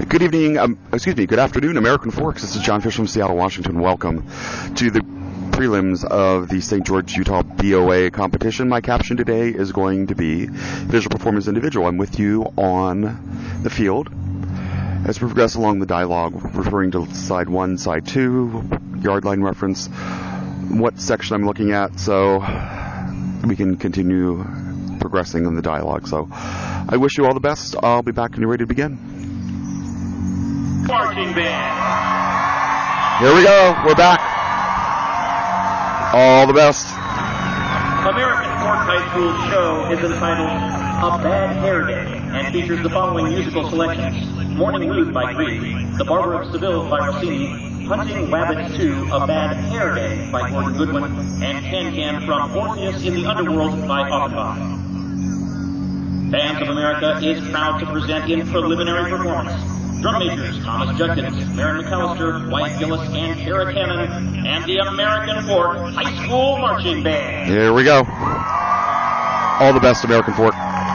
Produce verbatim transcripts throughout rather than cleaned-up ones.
Good evening, um, excuse me, good afternoon, American Forks. This is John Fish from Seattle, Washington. Welcome to the prelims of the Saint George, Utah B O A competition. My caption today is going to be Visual Performance Individual. I'm with you on the field as we progress along the dialogue, referring to side one, side two, yard line reference, what section I'm looking at, so we can continue progressing in the dialogue. So I wish you all the best. I'll be back when you're ready to begin. Marching band. Here we go. We're back. All the best. American Fork High School show is entitled A Bad Hair Day and features the following musical selections: Morning Mood by Grieg, The Barber of Seville by Rossini, Hunting Rabbits two, A Bad Hair Day by Gordon Goodwin, and Can Can from Orpheus in the Underworld by Offenbach. Bands of America is proud to present in preliminary performance drum majors Thomas Judkins, Maren McAllister, Wyatt Gillis, and Kara Cannon, and the American Fork High School Marching Band. Here we go. All the best, American Fork.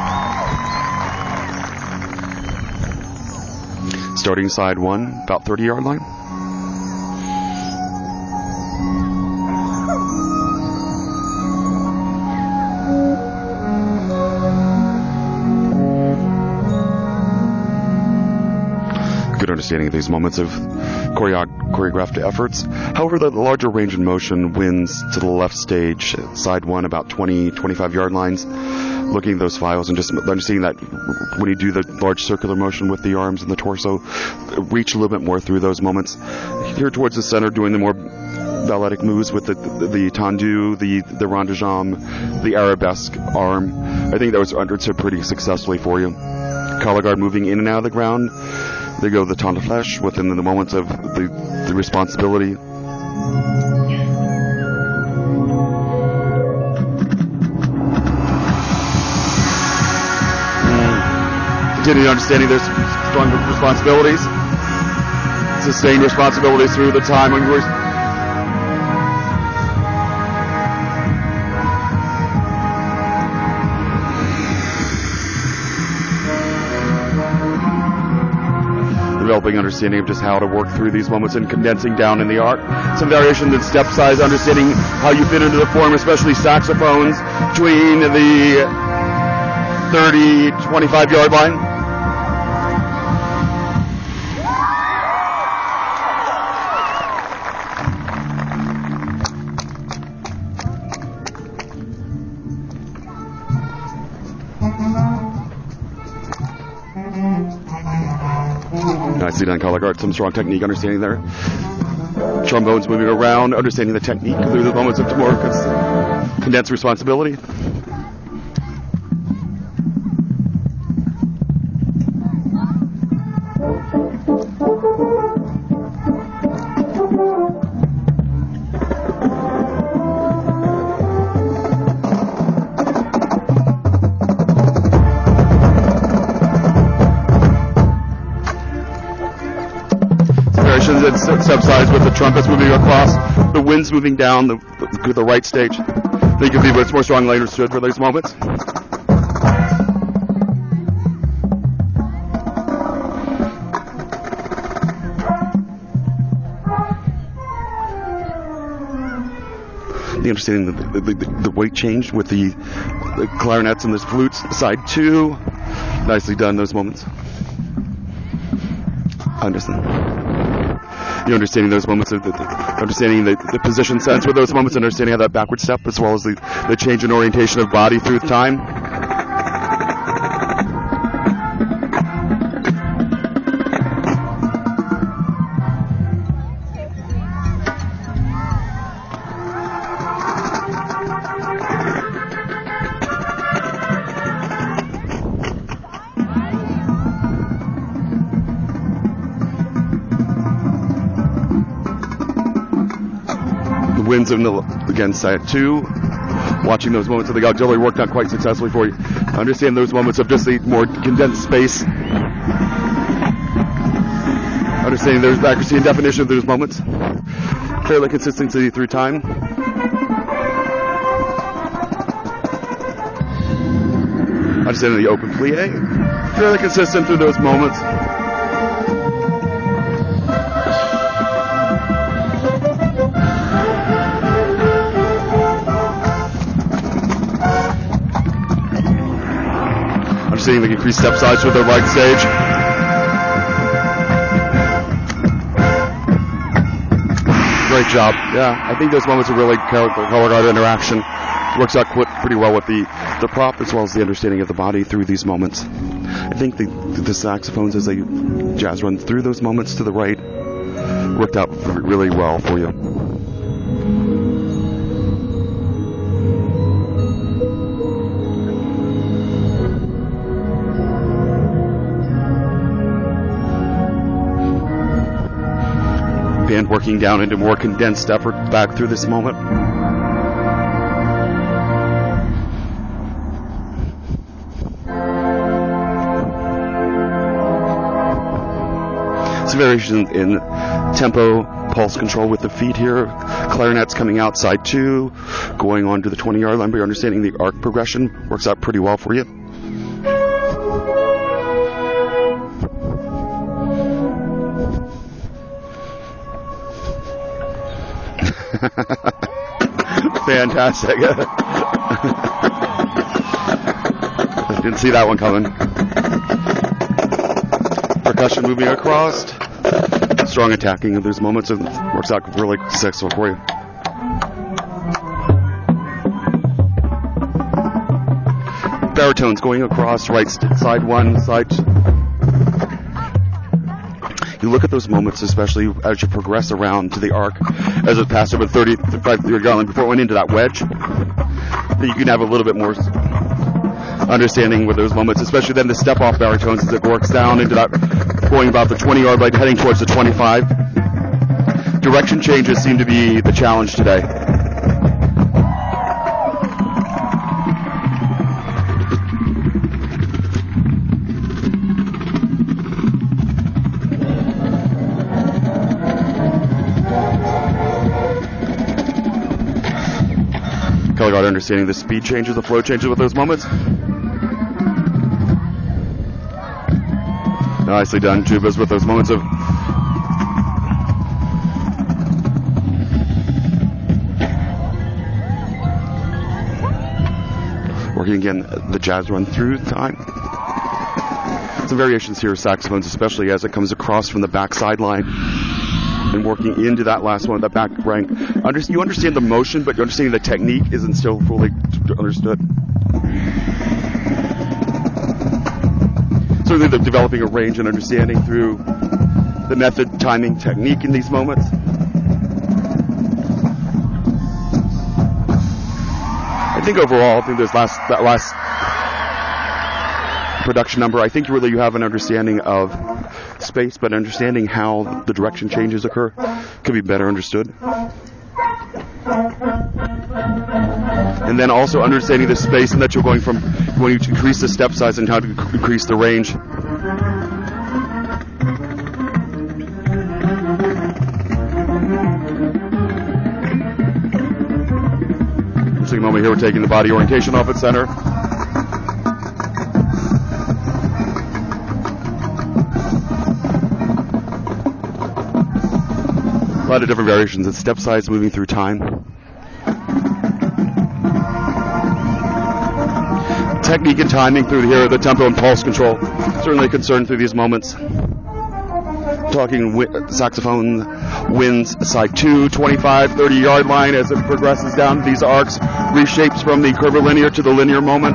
Starting side one, about thirty yard line. Good understanding of these moments of choreo- choreographed efforts. However, the larger range in motion wins to the left stage, side one, about twenty, twenty-five yard lines. Looking at those files and just understanding that when you do the large circular motion with the arms and the torso, reach a little bit more through those moments. Here towards the center, doing the more balletic moves with the the, the tendu, the the rond de jambe, the arabesque arm. I think that was understood pretty successfully for you. Collar guard moving in and out of the ground. They go the temps de flèche within the moments of the, the responsibility. Continuing understanding there's strong responsibilities. Sustained responsibilities through the time when we're developing understanding of just how to work through these moments and condensing down in the art. Some variation in step size, understanding how you fit into the form, especially saxophones between the thirty, twenty-five yard line. Nicely done, color guard. Some strong technique, understanding there. Trombones moving around, understanding the technique through the moments of more condensed responsibility. Step size with the trumpets moving across, the winds moving down the, the, the right stage. They can be much more strongly understood for those moments. The understanding the, the, the, the weight change with the, the clarinets and the flutes, side two. Nicely done, those moments. Understand. You understanding those moments of the, the understanding the, the position sense with those moments, understanding how that backward step as well as the, the change in orientation of body through time. Wins in the, again, side two. Watching those moments of the auxiliary worked out quite successfully for you. Understand those moments of just the more condensed space. Understanding there's accuracy and definition of those moments. Fairly consistency through time. Understanding the open plie. Fairly consistent through those moments. understanding the increased step size with their right stage. Great job. Yeah, I think those moments are really color guard interaction. Works out quite, pretty well with the, the prop as well as the understanding of the body through these moments. I think the, the saxophones as they jazz run through those moments to the right worked out really well for you. Band working down into more condensed effort back through this moment. Some variation in tempo, pulse control with the feet here. Clarinets coming out side two, going on to the twenty-yard line, but you're understanding the arc progression works out pretty well for you. Fantastic. Didn't see that one coming. Percussion moving across. Strong attacking of those moments. It works out really successful for you. Baritones going across, right side one, side two. You look at those moments, especially as you progress around to the arc, as it passed over thirty, thirty-five yard line before it went into that wedge, that you can have a little bit more understanding with those moments, especially then the step off baritones as it works down into that, going about the twenty yard line, heading towards the twenty-five. Direction changes seem to be the challenge today. Color guard understanding the speed changes, the flow changes with those moments. Nicely done, tubas, with those moments of working again the jazz run through time. Some variations here of saxophones, especially as it comes across from the back sideline and working into that last one, that back rank. Under, you understand the motion, but you understand the technique isn't still fully understood. Certainly the developing a range and understanding through the method, timing, technique in these moments. I think overall, I think this last that last production number, I think really you have an understanding of space, but understanding how the direction changes occur could be better understood. And then also understanding the space and that you're going from when you increase the step size and how to increase the range. Interesting moment here, we're taking the body orientation off its center. A lot of different variations of step size moving through time. Technique and timing through here, the tempo and pulse control. Certainly a concern through these moments. Talking wi- saxophone wins side two, twenty-five, thirty yard line as it progresses down these arcs, reshapes from the curvilinear to the linear moment.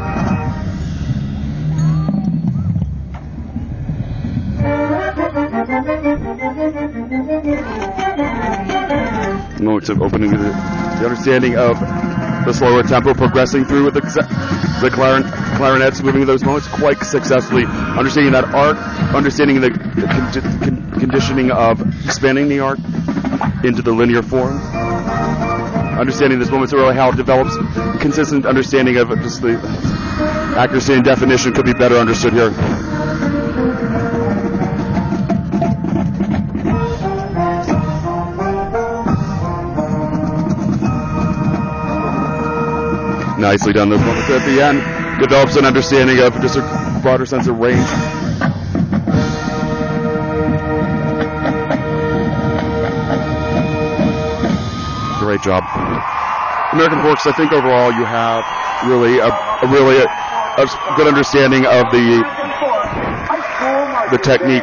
Moments of opening the, the understanding of the slower tempo progressing through with the, the clarin, clarinets moving those moments quite successfully. Understanding that arc, understanding the con, con, conditioning of expanding the arc into the linear form. Understanding this moments really how it develops. Consistent understanding of just the accuracy and definition could be better understood here. Nicely done those moments at the end. Develops an understanding of just a broader sense of range. Great job. American Forks, I think overall you have really a, a really a, a good understanding of the the technique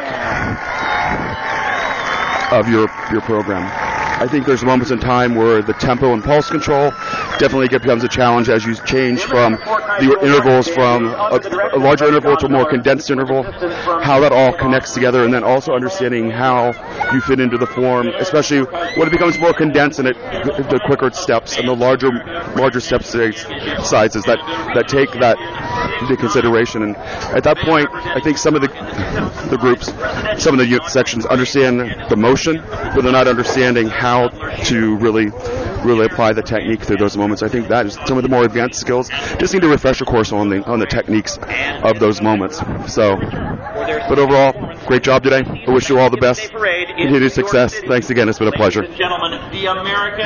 of your your program. I think there's moments in time where the tempo and pulse control definitely becomes a challenge as you change from the intervals from a, a larger interval to a more condensed interval, how that all connects together, and then also understanding how you fit into the form, especially when it becomes more condensed and it, the quicker steps and the larger larger step sizes that, that take that into consideration. And at that point, I think some of the the groups, some of the sections understand the motion, but they're not understanding how to really really apply the technique through those moments. I think that is some of the more advanced skills. Just need to refresh a course on the on the techniques of those moments. So, but overall, great job today. I wish you all the best, continued success. Thanks again. It's been a pleasure. Gentlemen, the American